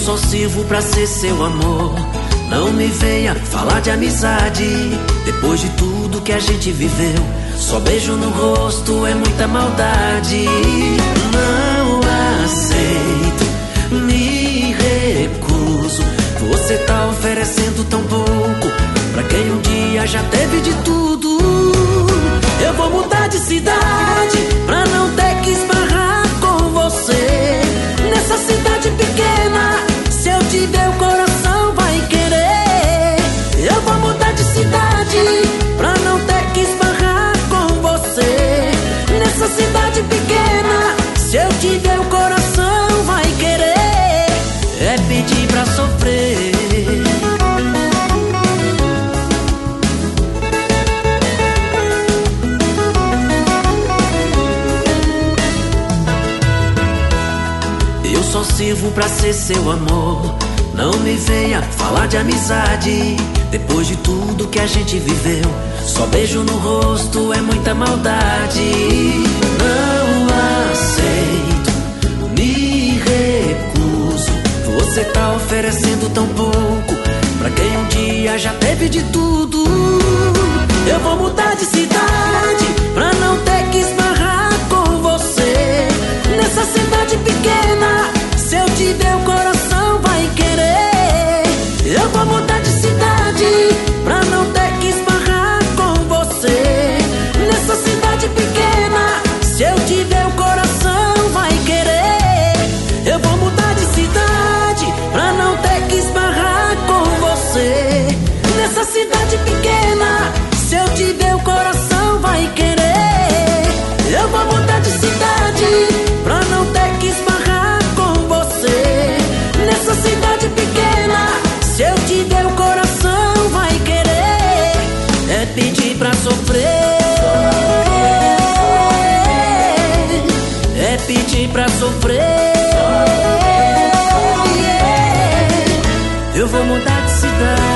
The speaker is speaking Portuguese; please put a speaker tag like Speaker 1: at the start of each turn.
Speaker 1: só sirvo pra ser seu amor. Não me venha falar de amizade. Depois de tudo que a gente viveu, só beijo no rosto é muita maldade. Não aceito, me recuso. Você tá oferecendo tão pouco pra quem um dia já teve de tudo. Eu vou mudar de cidade pra não ter que esbarrar com você. Nessa cidade pequena, se eu te der o coração vai querer. Eu vou mudar de cidade pra não ter que esbarrar com você. Nessa cidade pequena, se eu te der o coração vai querer. É pedir pra sofrer. Eu só sirvo pra ser seu amor. Não me venha falar de amizade. Depois de tudo que a gente viveu, só beijo no rosto é muita maldade. Não aceito, me recuso. Você tá oferecendo tão pouco pra quem um dia já teve de tudo. Eu vou mudar de cidade pra não ter que esbarrar com você. Nessa cidade pequena, se eu te der o coração vai querer. Eu vou mudar de cidade pra não ter que esbarrar com você. Nessa cidade pequena, se eu te der o coração vai querer. Eu vou mudar de cidade pra não ter que esbarrar com você. Nessa cidade pequena, se eu te der o coração vai querer. Eu vou mudar de cidade pra não ter que esbarrar com você. Nessa cidade pequena, se eu te der o coração vai querer. É pedir pra sofrer. É pedir pra sofrer. Eu vou mudar de cidade.